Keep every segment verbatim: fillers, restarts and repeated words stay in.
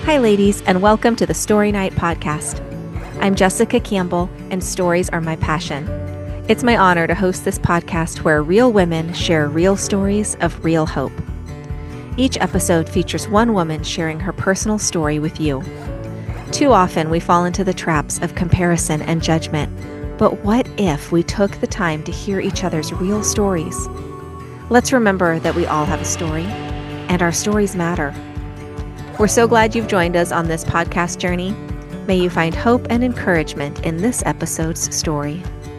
Hi, ladies, and welcome to the Story Night podcast. I'm Jessica Campbell, and stories are my passion. It's my honor to host this podcast where real women share real stories of real hope. Each episode features one woman sharing her personal story with you. Too often, we fall into the traps of comparison and judgment, but what if we took the time to hear each other's real stories? Let's remember that we all have a story, and our stories matter. We're so glad you've joined us on this podcast journey. May you find hope and encouragement in this episode's story.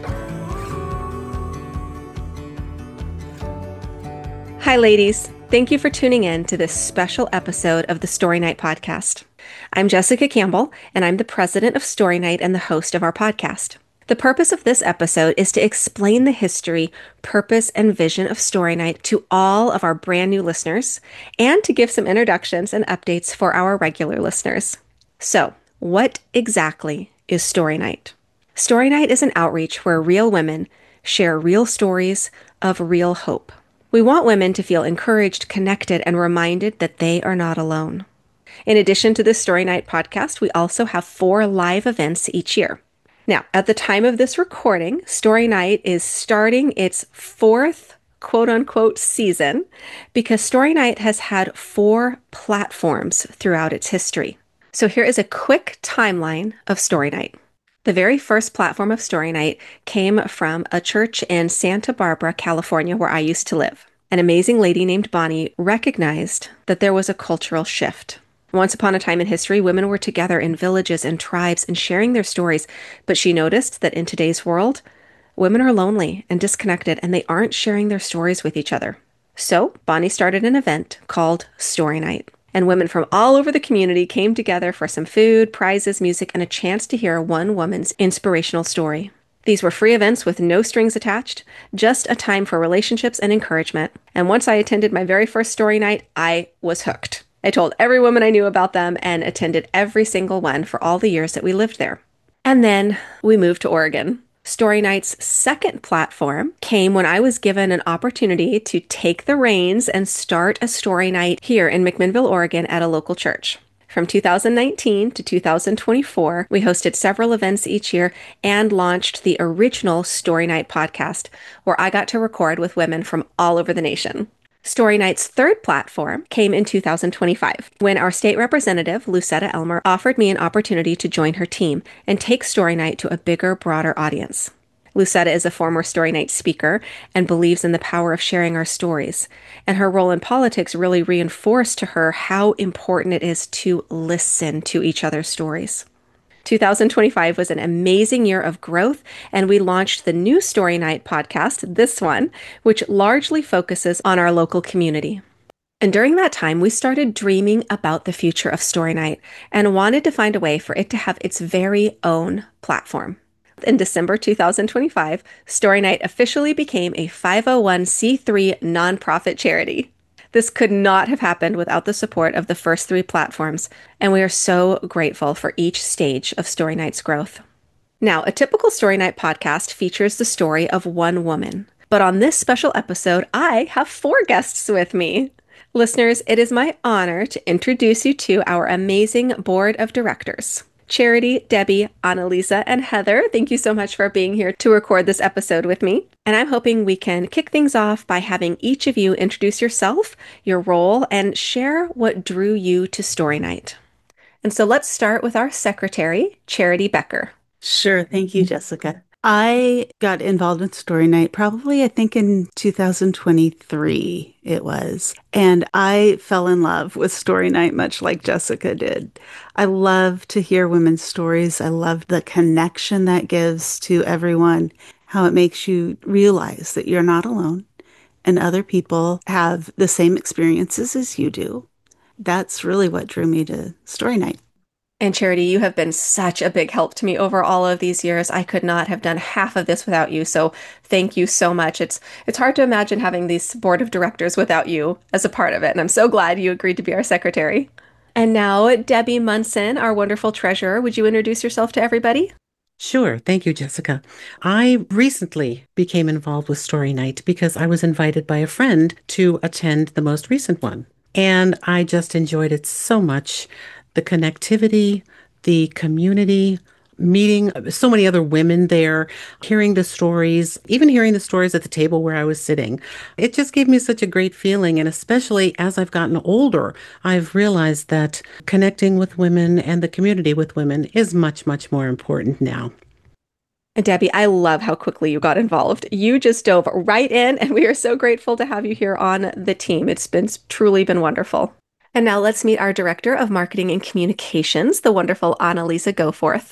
Hi, ladies. Thank you for tuning in to this special episode of the Story Night podcast. I'm Jessica Campbell, and I'm the president of Story Night and the host of our podcast. The purpose of this episode is to explain the history, purpose, and vision of Story Night to all of our brand new listeners, and to give some introductions and updates for our regular listeners. So, what exactly is Story Night? Story Night is an outreach where real women share real stories of real hope. We want women to feel encouraged, connected, and reminded that they are not alone. In addition to the Story Night podcast, we also have four live events each year. Now, at the time of this recording, Story Night is starting its fourth quote-unquote season because Story Night has had four platforms throughout its history. So here is a quick timeline of Story Night. The very first platform of Story Night came from a church in Santa Barbara, California, where I used to live. An amazing lady named Bonnie recognized that there was a cultural shift. Once upon a time in history, women were together in villages and tribes and sharing their stories, but she noticed that in today's world, women are lonely and disconnected, and they aren't sharing their stories with each other. So Bonnie started an event called Story Night, and women from all over the community came together for some food, prizes, music, and a chance to hear one woman's inspirational story. These were free events with no strings attached, just a time for relationships and encouragement. And once I attended my very first Story Night, I was hooked. I told every woman I knew about them and attended every single one for all the years that we lived there. And then we moved to Oregon. Story Night's second platform came when I was given an opportunity to take the reins and start a Story Night here in McMinnville, Oregon at a local church. From two thousand nineteen to two thousand twenty-four, we hosted several events each year and launched the original Story Night podcast, where I got to record with women from all over the nation. Story Night's third platform came in two thousand twenty-five, when our state representative, Lucetta Elmer, offered me an opportunity to join her team and take Story Night to a bigger, broader audience. Lucetta is a former Story Night speaker and believes in the power of sharing our stories, and her role in politics really reinforced to her how important it is to listen to each other's stories. two thousand twenty-five was an amazing year of growth, and we launched the new Story Night podcast, this one, which largely focuses on our local community. And during that time, we started dreaming about the future of Story Night and wanted to find a way for it to have its very own platform. In December two thousand twenty-five, Story Night officially became a five oh one c three nonprofit charity. This could not have happened without the support of the first three platforms, and we are so grateful for each stage of Story Night's growth. Now, a typical Story Night podcast features the story of one woman, but on this special episode, I have four guests with me. Listeners, it is my honor to introduce you to our amazing board of directors. Charity, Debbie, Annalisa, and Heather, thank you so much for being here to record this episode with me. And I'm hoping we can kick things off by having each of you introduce yourself, your role, and share what drew you to Story Night. And so let's start with our secretary, Charity Becker. Sure. Thank you, Jessica. I got involved in Story Night probably, I think, in two thousand twenty-three it was. And I fell in love with Story Night much like Jessica did. I love to hear women's stories. I love the connection that gives to everyone, how it makes you realize that you're not alone and other people have the same experiences as you do. That's really what drew me to Story Night. And Charity, you have been such a big help to me over all of these years. I could not have done half of this without you, so thank you so much. It's it's hard to imagine having this board of directors without you as a part of it, and I'm so glad you agreed to be our secretary. And now, Debbie Munson, our wonderful treasurer, would you introduce yourself to everybody? Sure. Thank you, Jessica. I recently became involved with Story Night because I was invited by a friend to attend the most recent one. And I just enjoyed it so much. the connectivity, the community, meeting so many other women there, hearing the stories, even hearing the stories at the table where I was sitting. It just gave me such a great feeling. And especially as I've gotten older, I've realized that connecting with women and the community with women is much, much more important now. And Debbie, I love how quickly you got involved. You just dove right in, and we are so grateful to have you here on the team. It's been truly been wonderful. And now let's meet our Director of Marketing and Communications, the wonderful Annalisa Goforth.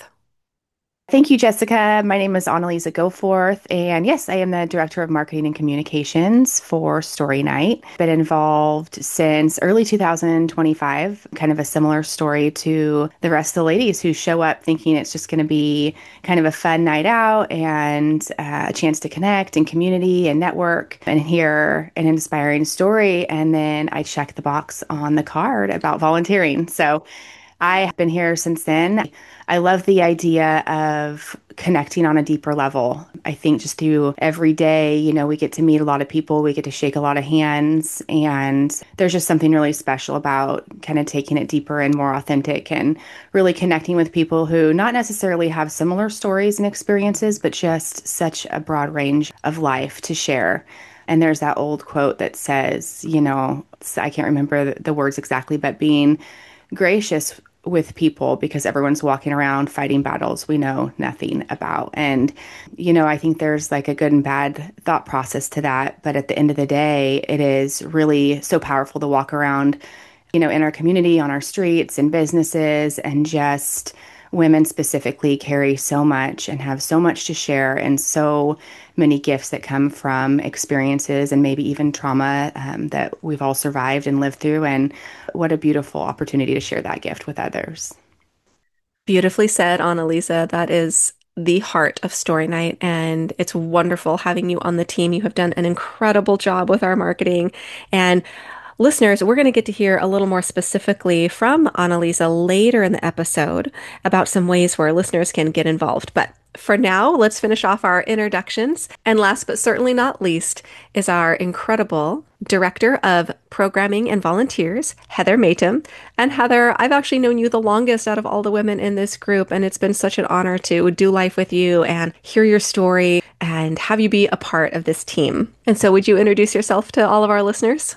Thank you, Jessica. My name is Annalisa Goforth, and yes, I am the Director of Marketing and Communications for Story Night. Been involved since early two thousand twenty-five, kind of a similar story to the rest of the ladies who show up thinking it's just going to be kind of a fun night out and uh, a chance to connect and community and network and hear an inspiring story. And then I check the box on the card about volunteering. So I have been here since then. I love the idea of connecting on a deeper level. I think just through every day, you know, we get to meet a lot of people, we get to shake a lot of hands, and there's just something really special about kind of taking it deeper and more authentic and really connecting with people who not necessarily have similar stories and experiences, but just such a broad range of life to share. And there's that old quote that says, you know, I can't remember the words exactly, but being gracious with people because everyone's walking around fighting battles we know nothing about. And, you know, I think there's like a good and bad thought process to that. But at the end of the day, it is really so powerful to walk around, you know, in our community, on our streets and businesses, and just women specifically carry so much and have so much to share, and so many gifts that come from experiences and maybe even trauma um, that we've all survived and lived through. And what a beautiful opportunity to share that gift with others. Beautifully said, Annalisa. That is the heart of Story Night, and it's wonderful having you on the team. You have done an incredible job with our marketing. And listeners, we're going to get to hear a little more specifically from Annalisa later in the episode about some ways where listeners can get involved. But for now, let's finish off our introductions. And last but certainly not least is our incredible Director of Programming and Volunteers, Heather Matum. And Heather, I've actually known you the longest out of all the women in this group, and it's been such an honor to do life with you and hear your story and have you be a part of this team. And so would you introduce yourself to all of our listeners?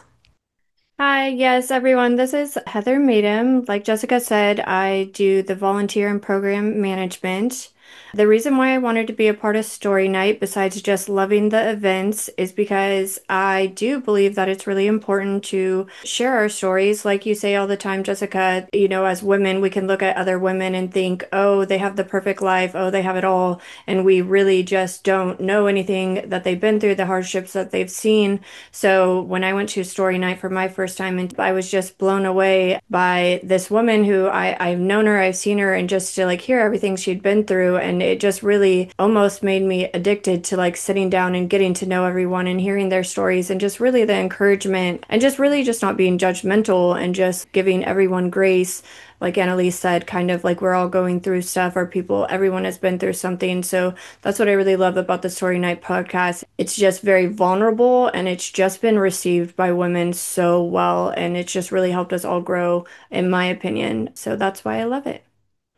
Hi, yes, everyone. This is Heather Matum. Like Jessica said, I do the volunteer and program management. The reason why I wanted to be a part of Story Night, besides just loving the events, is because I do believe that it's really important to share our stories. Like you say all the time, Jessica, you know, as women, we can look at other women and think, oh, they have the perfect life. Oh, they have it all. And we really just don't know anything that they've been through, the hardships that they've seen. So when I went to Story Night for my first time, and I was just blown away by this woman who I, I've known her, I've seen her, and just to like hear everything she'd been through. And it just really almost made me addicted to like sitting down and getting to know everyone and hearing their stories, and just really the encouragement, and just really just not being judgmental and just giving everyone grace. Like Annalise said, kind of like we're all going through stuff, or people, everyone has been through something. So that's what I really love about the Story Night podcast. It's just very vulnerable, and it's just been received by women so well. And it's just really helped us all grow, in my opinion. So that's why I love it.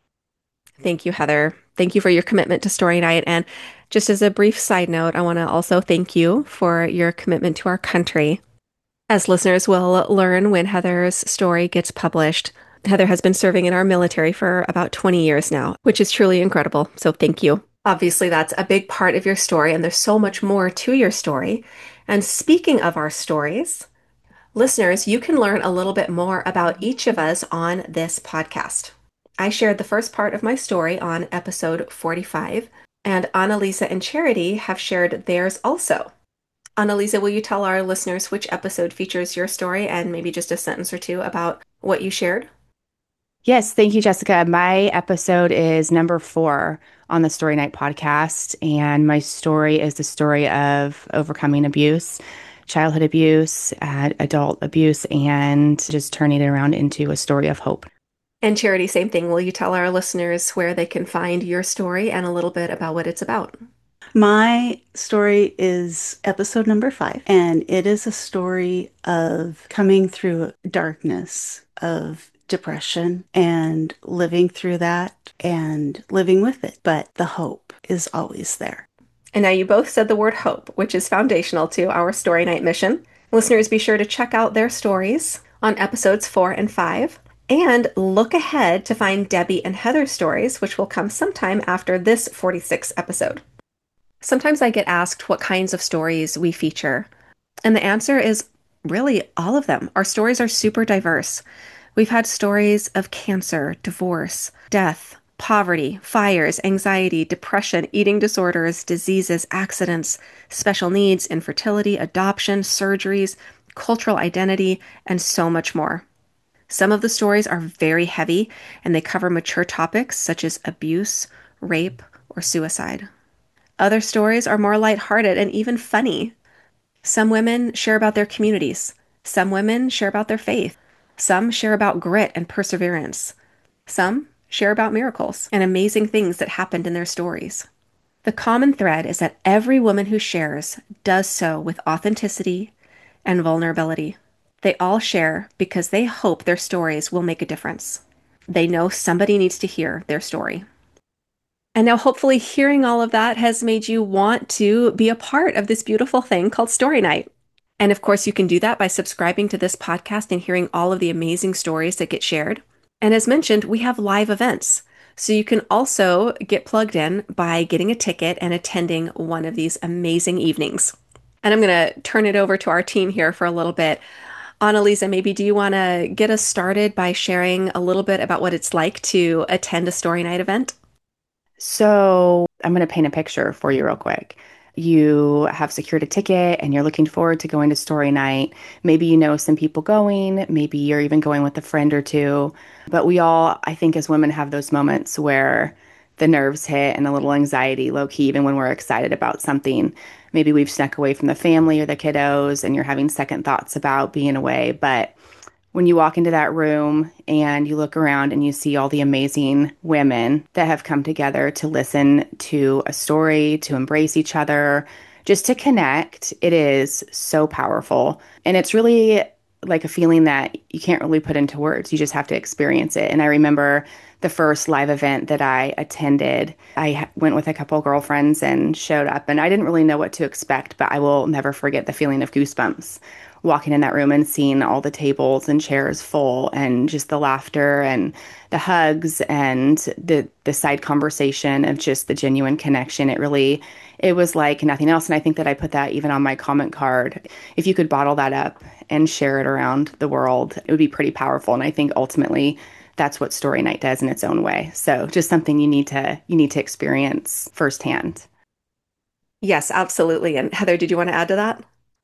Thank you, Heather. Thank you for your commitment to Story Night. And just as a brief side note, I want to also thank you for your commitment to our country. As listeners will learn when Heather's story gets published, Heather has been serving in our military for about twenty years now, which is truly incredible. So thank you. Obviously, that's a big part of your story, and there's so much more to your story. And speaking of our stories, listeners, you can learn a little bit more about each of us on this podcast. I shared the first part of my story on episode forty-five, and Annalisa and Charity have shared theirs also. Annalisa, will you tell our listeners which episode features your story, and maybe just a sentence or two about what you shared? Yes, thank you, Jessica. My episode is number four on the Story Night podcast, and my story is the story of overcoming abuse, childhood abuse, uh, adult abuse, and just turning it around into a story of hope. And Charity, same thing. Will you tell our listeners where they can find your story and a little bit about what it's about? My story is episode number five, and it is a story of coming through darkness, of depression and living through that and living with it. But the hope is always there. And now you both said the word hope, which is foundational to our Story Night mission. Listeners, be sure to check out their stories on episodes four and five. And look ahead to find Debbie and Heather's stories, which will come sometime after this forty-sixth episode. Sometimes I get asked what kinds of stories we feature. And the answer is really all of them. Our stories are super diverse. We've had stories of cancer, divorce, death, poverty, fires, anxiety, depression, eating disorders, diseases, accidents, special needs, infertility, adoption, surgeries, cultural identity, and so much more. Some of the stories are very heavy, and they cover mature topics such as abuse, rape, or suicide. Other stories are more lighthearted and even funny. Some women share about their communities. Some women share about their faith. Some share about grit and perseverance. Some share about miracles and amazing things that happened in their stories. The common thread is that every woman who shares does so with authenticity and vulnerability. They all share because they hope their stories will make a difference. They know somebody needs to hear their story. And now hopefully hearing all of that has made you want to be a part of this beautiful thing called Story Night. And of course, you can do that by subscribing to this podcast and hearing all of the amazing stories that get shared. And as mentioned, we have live events. So you can also get plugged in by getting a ticket and attending one of these amazing evenings. And I'm going to turn it over to our team here for a little bit. Annalisa, maybe do you want to get us started by sharing a little bit about what it's like to attend a Story Night event? So I'm going to paint a picture for you real quick. You have secured a ticket and you're looking forward to going to Story Night. Maybe you know some people going, maybe you're even going with a friend or two. But we all, I think as women, have those moments where the nerves hit and a little anxiety, low key, even when we're excited about something. Maybe we've snuck away from the family or the kiddos and you're having second thoughts about being away. But when you walk into that room and you look around and you see all the amazing women that have come together to listen to a story, to embrace each other, just to connect, it is so powerful. And it's really like a feeling that you can't really put into words. You just have to experience it. And I remember the first live event that I attended, I went with a couple of girlfriends and showed up, and I didn't really know what to expect, but I will never forget the feeling of goosebumps walking in that room and seeing all the tables and chairs full, and just the laughter and the hugs and the the side conversation of just the genuine connection. It really, it was like nothing else. And I think that I put that even on my comment card. If you could bottle that up and share it around the world, it would be pretty powerful. And I think ultimately that's what Story Night does in its own way. So just something you need to you need to experience firsthand. Yes, absolutely. And Heather, did you want to add to that?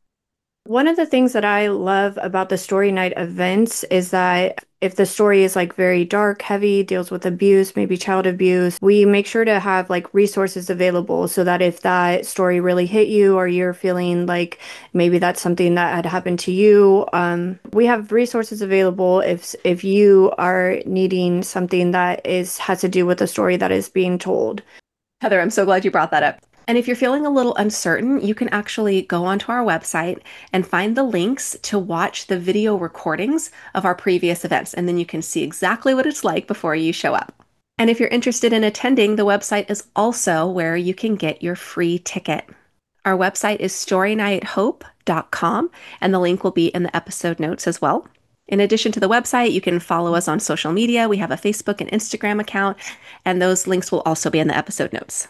One of the things that I love about the Story Night events is that if the story is like very dark, heavy, deals with abuse, maybe child abuse, we make sure to have like resources available so that if that story really hit you or you're feeling like maybe that's something that had happened to you, um, we have resources available if if you are needing something that is has to do with the story that is being told. Heather, I'm so glad you brought that up. And if you're feeling a little uncertain, you can actually go onto our website and find the links to watch the video recordings of our previous events. And then you can see exactly what it's like before you show up. And if you're interested in attending, the website is also where you can get your free ticket. Our website is story night hope dot com, and the link will be in the episode notes as well. In addition to the website, you can follow us on social media. We have a Facebook and Instagram account, and those links will also be in the episode notes.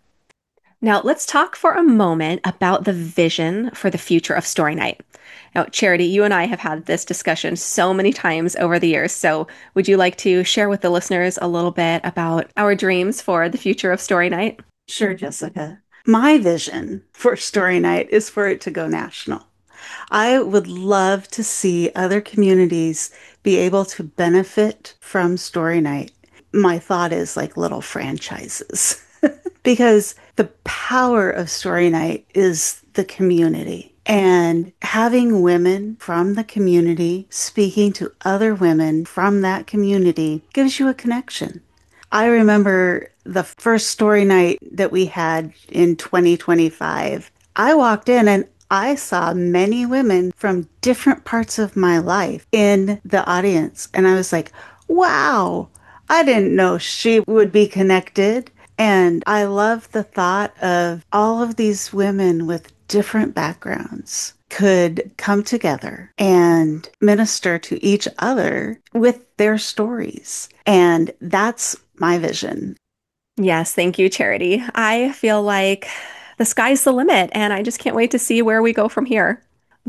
Now, let's talk for a moment about the vision for the future of Story Night. Now, Charity, you and I have had this discussion so many times over the years. So would you like to share with the listeners a little bit about our dreams for the future of Story Night? Sure, Jessica. My vision for Story Night is for it to go national. I would love to see other communities be able to benefit from Story Night. My thought is like little franchises. Because the power of Story Night is the community, and having women from the community speaking to other women from that community gives you a connection. I remember the first Story Night that we had in twenty twenty-five. I walked in and I saw many women from different parts of my life in the audience. And I was like, wow, I didn't know she would be connected. And I love the thought of all of these women with different backgrounds could come together and minister to each other with their stories. And that's my vision. Yes, thank you, Charity. I feel like the sky's the limit, and I just can't wait to see where we go from here.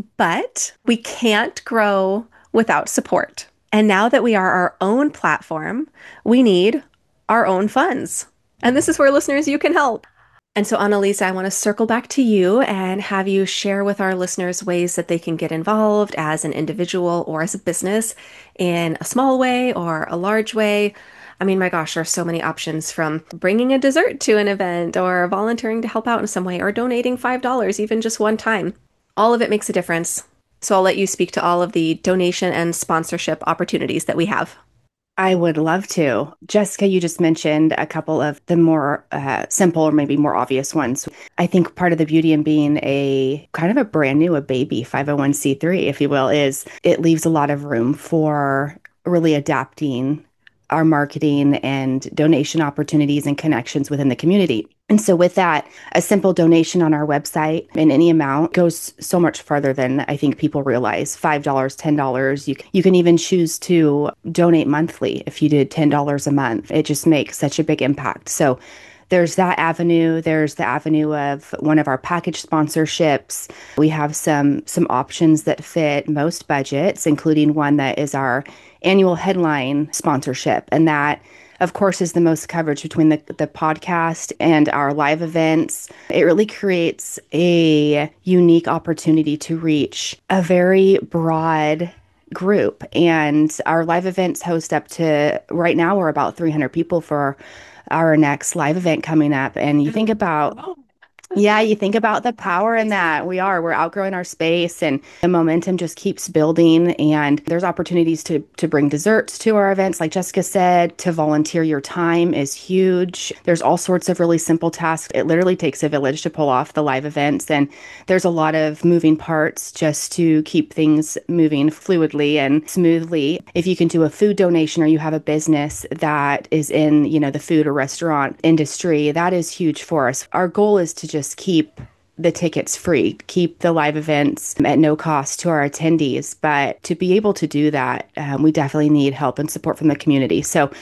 But we can't grow without support. And now that we are our own platform, we need our own funds. And this is where, listeners, you can help. And so, Annalisa, I want to circle back to you and have you share with our listeners ways that they can get involved as an individual or as a business in a small way or a large way. I mean, my gosh, there are so many options, from bringing a dessert to an event or volunteering to help out in some way or donating five dollars even just one time. All of it makes a difference. So I'll let you speak to all of the donation and sponsorship opportunities that we have. I would love to. Jessica, you just mentioned a couple of the more uh, simple or maybe more obvious ones. I think part of the beauty in being a kind of a brand new, a baby five oh one c three, if you will, is it leaves a lot of room for really adapting our marketing and donation opportunities and connections within the community. And so with that, a simple donation on our website in any amount goes so much farther than I think people realize. five dollars, ten dollars. You, you can even choose to donate monthly if you did ten dollars a month. It just makes such a big impact. So there's that avenue. There's the avenue of one of our package sponsorships. We have some some options that fit most budgets, including one that is our annual headline sponsorship. And that, of course, is the most coverage between the, the podcast and our live events. It really creates a unique opportunity to reach a very broad group. And our live events host up to, right now, we're about three hundred people for our next live event coming up. And you think about, yeah, you think about the power in that. We are, we're outgrowing our space, and the momentum just keeps building. And there's opportunities to to bring desserts to our events. Like Jessica said, to volunteer your time is huge. There's all sorts of really simple tasks. It literally takes a village to pull off the live events. And there's a lot of moving parts just to keep things moving fluidly and smoothly. If you can do a food donation, or you have a business that is in, you know, the food or restaurant industry, that is huge for us. Our goal is to just keep the tickets free, keep the live events at no cost to our attendees. But to be able to do that, um, we definitely need help and support from the community. So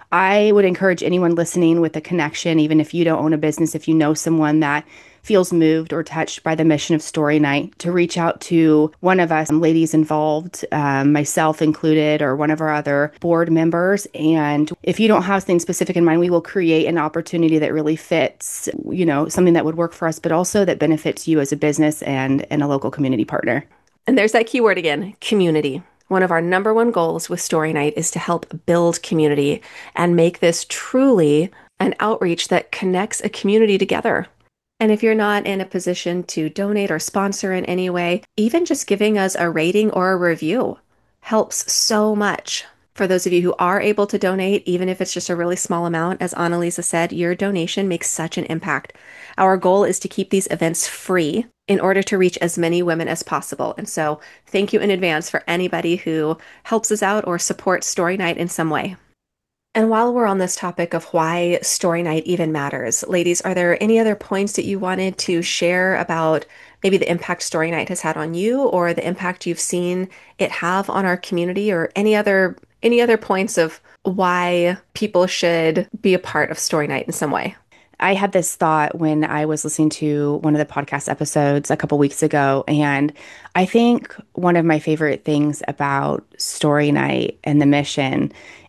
I would encourage anyone listening with a connection, even if you don't own a business, if you know someone that feels moved or touched by the mission of Story Night, to reach out to one of us ladies involved, um, myself included, or one of our other board members. And if you don't have something specific in mind, we will create an opportunity that really fits, you know, something that would work for us, but also that benefits you as a business and, and a local community partner. And there's that keyword again, community. One of our number one goals with Story Night is to help build community and make this truly an outreach that connects a community together. And if you're not in a position to donate or sponsor in any way, even just giving us a rating or a review helps so much. For those of you who are able to donate, even if it's just a really small amount, as Annalisa said, your donation makes such an impact. Our goal is to keep these events free in order to reach as many women as possible. And so thank you in advance for anybody who helps us out or supports Story Night in some way. And while we're on this topic of why Story Night even matters, ladies, are there any other points that you wanted to share about maybe the impact Story Night has had on you, or the impact you've seen it have on our community, or any other any other points of why people should be a part of Story Night in some way? I had this thought when I was listening to one of the podcast episodes a couple weeks ago, and I think one of my favorite things about Story Night and the mission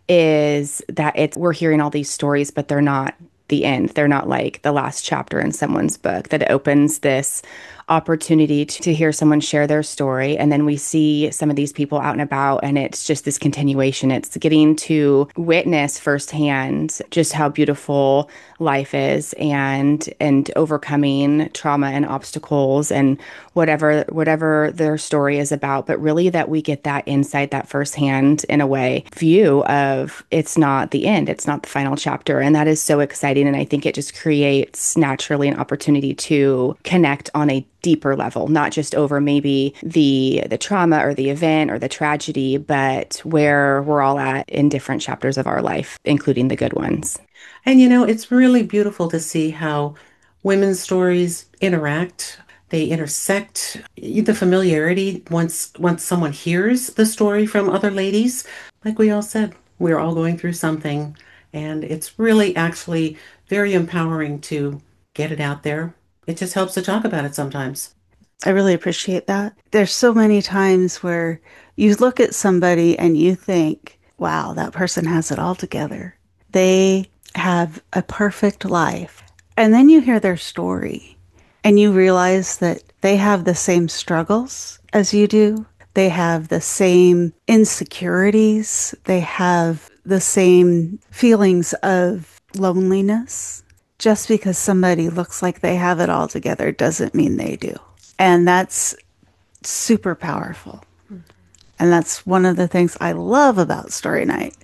is that it's we're hearing all these stories, but they're not the end. They're not like the last chapter in someone's book, that it opens this opportunity to, to hear someone share their story. And then we see some of these people out and about, and it's just this continuation. It's getting to witness firsthand just how beautiful life is, and and overcoming trauma and obstacles and whatever whatever their story is about. But really that we get that insight, that firsthand, in a way, view of it's not the end. It's not the final chapter. And that is so exciting. And I think it just creates naturally an opportunity to connect on a deeper level, not just over maybe the the trauma or the event or the tragedy, but where we're all at in different chapters of our life, including the good ones. And you know, it's really beautiful to see how women's stories interact. They intersect the familiarity once once someone hears the story from other ladies. Like we all said, we're all going through something, and it's really actually very empowering to get it out there. It just helps to talk about it sometimes. I really appreciate that. There's so many times where you look at somebody and you think, wow, that person has it all together. They have a perfect life. And then you hear their story and you realize that they have the same struggles as you do. They have the same insecurities. They have the same feelings of loneliness. Just because somebody looks like they have it all together doesn't mean they do. And that's super powerful. And that's one of the things I love about Story Night.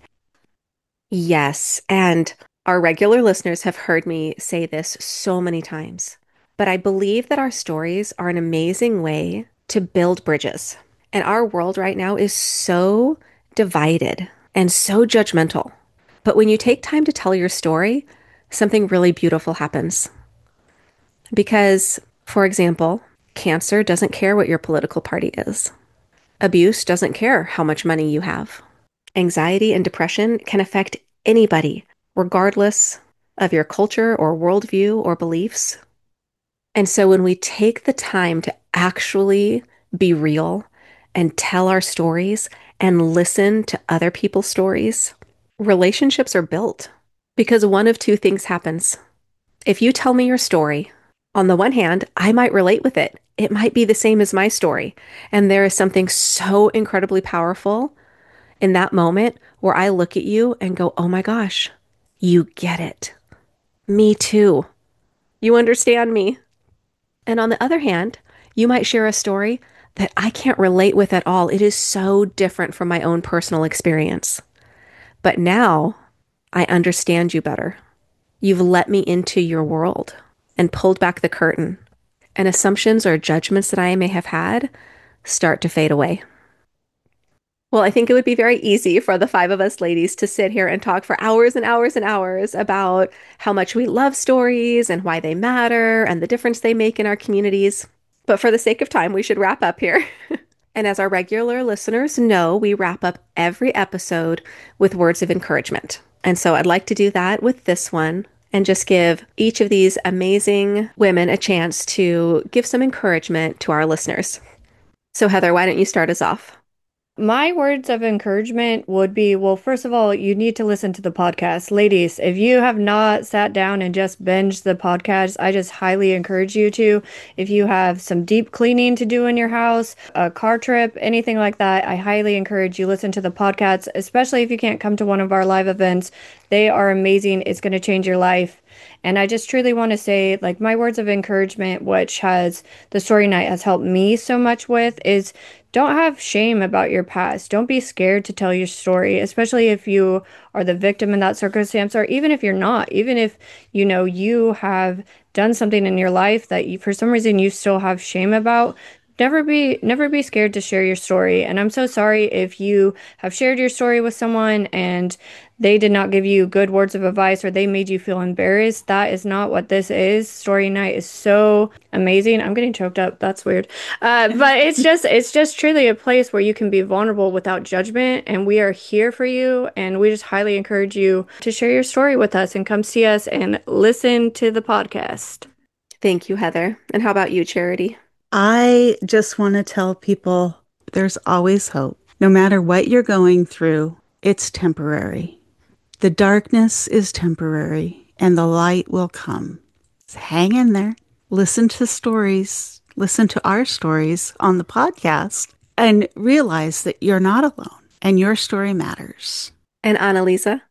Yes, and our regular listeners have heard me say this so many times, but I believe that our stories are an amazing way to build bridges. And our world right now is so divided and so judgmental. But when you take time to tell your story, something really beautiful happens. Because, for example, cancer doesn't care what your political party is. Abuse doesn't care how much money you have. Anxiety and depression can affect anybody, regardless of your culture or worldview or beliefs. And so when we take the time to actually be real and tell our stories and listen to other people's stories, relationships are built. Because one of two things happens. If you tell me your story, on the one hand, I might relate with it. It might be the same as my story. And there is something so incredibly powerful in that moment where I look at you and go, oh my gosh, you get it. Me too. You understand me. And on the other hand, you might share a story that I can't relate with at all. It is so different from my own personal experience. But now I understand you better. You've let me into your world and pulled back the curtain, and assumptions or judgments that I may have had start to fade away. Well, I think it would be very easy for the five of us ladies to sit here and talk for hours and hours and hours about how much we love stories and why they matter and the difference they make in our communities. But for the sake of time, we should wrap up here. And as our regular listeners know, we wrap up every episode with words of encouragement. And so I'd like to do that with this one and just give each of these amazing women a chance to give some encouragement to our listeners. So Heather, why don't you start us off? My words of encouragement would be, well, first of all, you need to listen to the podcast. Ladies, if you have not sat down and just binged the podcast, I just highly encourage you to. If you have some deep cleaning to do in your house, a car trip, anything like that, I highly encourage you listen to the podcast, especially if you can't come to one of our live events. They are amazing. It's going to change your life. And I just truly want to say, like, my words of encouragement, which has the Story Night has helped me so much with, is don't have shame about your past. Don't be scared to tell your story, especially if you are the victim in that circumstance, or even if you're not, even if, you know, you have done something in your life that you, for some reason, you still have shame about. Never be never be scared to share your story. And I'm so sorry if you have shared your story with someone and they did not give you good words of advice or they made you feel embarrassed. That is not what this is. Story Night is so amazing. I'm getting choked up. That's weird. Uh, but it's just it's just truly a place where you can be vulnerable without judgment. And we are here for you. And we just highly encourage you to share your story with us and come see us and listen to the podcast. Thank you, Heather. And how about you, Charity? I just want to tell people there's always hope. No matter what you're going through, it's temporary. The darkness is temporary and the light will come. So hang in there. Listen to stories. Listen to our stories on the podcast and realize that you're not alone and your story matters. And Annalisa?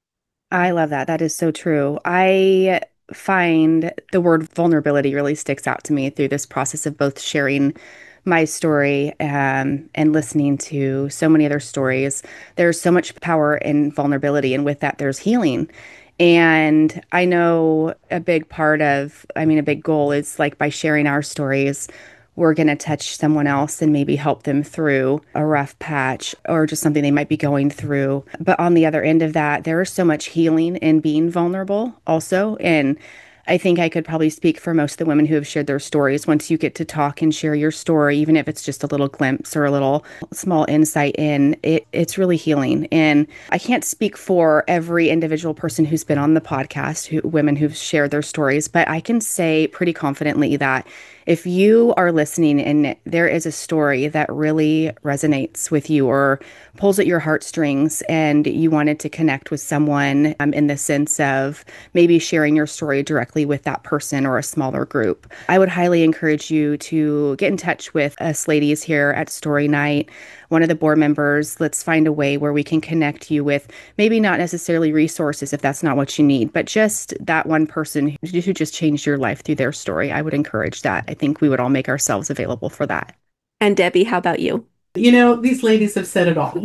I love that. That is so true. I find the word vulnerability really sticks out to me through this process of both sharing my story um, and listening to so many other stories. There's so much power in vulnerability, and with that, there's healing. And I know a big part of, I mean, a big goal is like by sharing our stories, we're going to touch someone else and maybe help them through a rough patch or just something they might be going through. But on the other end of that, there is so much healing in being vulnerable also. And I think I could probably speak for most of the women who have shared their stories. Once you get to talk and share your story, even if it's just a little glimpse or a little small insight in, it, it's really healing. And I can't speak for every individual person who's been on the podcast, who, women who've shared their stories, but I can say pretty confidently that if you are listening and there is a story that really resonates with you or pulls at your heartstrings and you wanted to connect with someone um, in the sense of maybe sharing your story directly with that person or a smaller group, I would highly encourage you to get in touch with us ladies here at Story Night, one of the board members. Let's find a way where we can connect you with maybe not necessarily resources if that's not what you need, but just that one person who, who just changed your life through their story. I would encourage that. I think we would all make ourselves available for that. And Debbie, how about you? You know, these ladies have said it all.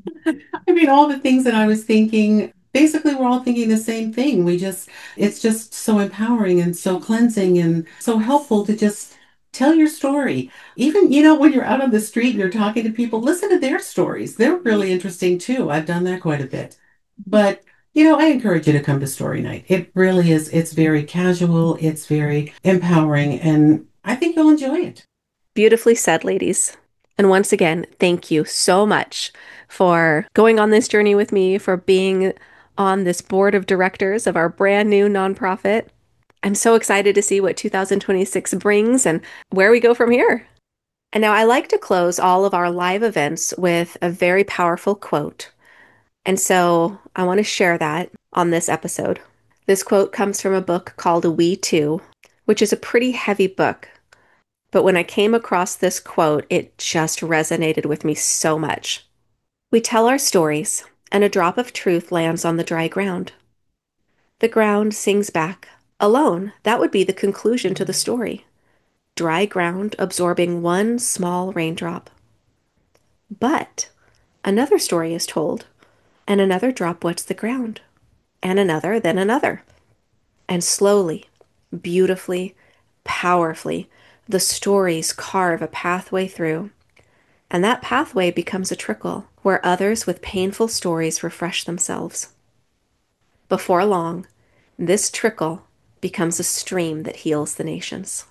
I mean, all the things that I was thinking, basically, we're all thinking the same thing. We just, it's just so empowering and so cleansing and so helpful to just tell your story. Even, you know, when you're out on the street and you're talking to people, listen to their stories. They're really interesting too. I've done that quite a bit. But, you know, I encourage you to come to Story Night. It really is. It's very casual. It's very empowering. And I think you'll enjoy it. Beautifully said, ladies. And once again, thank you so much for going on this journey with me, for being on this board of directors of our brand new nonprofit. I'm so excited to see what two thousand twenty-six brings and where we go from here. And now I like to close all of our live events with a very powerful quote. And so I want to share that on this episode. This quote comes from a book called We Too, which is a pretty heavy book. But when I came across this quote, it just resonated with me so much. We tell our stories, and a drop of truth lands on the dry ground. The ground sings back. Alone, that would be the conclusion to the story. Dry ground absorbing one small raindrop. But another story is told, and another drop wets the ground, and another, then another. And slowly, beautifully, powerfully, the stories carve a pathway through, and that pathway becomes a trickle where others with painful stories refresh themselves. Before long, this trickle becomes a stream that heals the nations.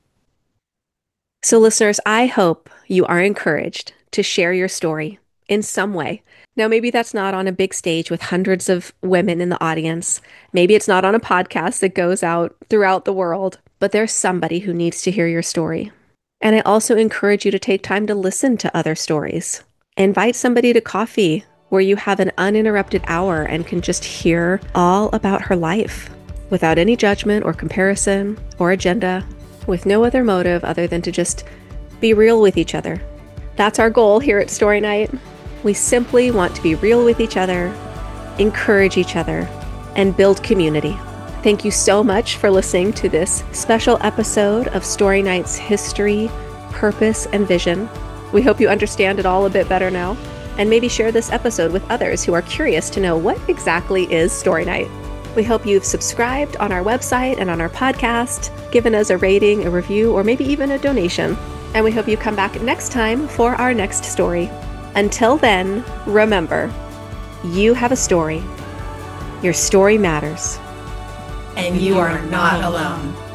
So listeners, I hope you are encouraged to share your story in some way. Now, maybe that's not on a big stage with hundreds of women in the audience. Maybe it's not on a podcast that goes out throughout the world, but there's somebody who needs to hear your story. And I also encourage you to take time to listen to other stories. Invite somebody to coffee where you have an uninterrupted hour and can just hear all about her life without any judgment or comparison or agenda, with no other motive other than to just be real with each other. That's our goal here at Story Night. We simply want to be real with each other, encourage each other, and build community. Thank you so much for listening to this special episode of Story Night's history, purpose, and vision. We hope you understand it all a bit better now, and maybe share this episode with others who are curious to know what exactly is Story Night. We hope you've subscribed on our website and on our podcast, given us a rating, a review, or maybe even a donation. And we hope you come back next time for our next story. Until then, remember, you have a story. Your story matters. And you are not alone.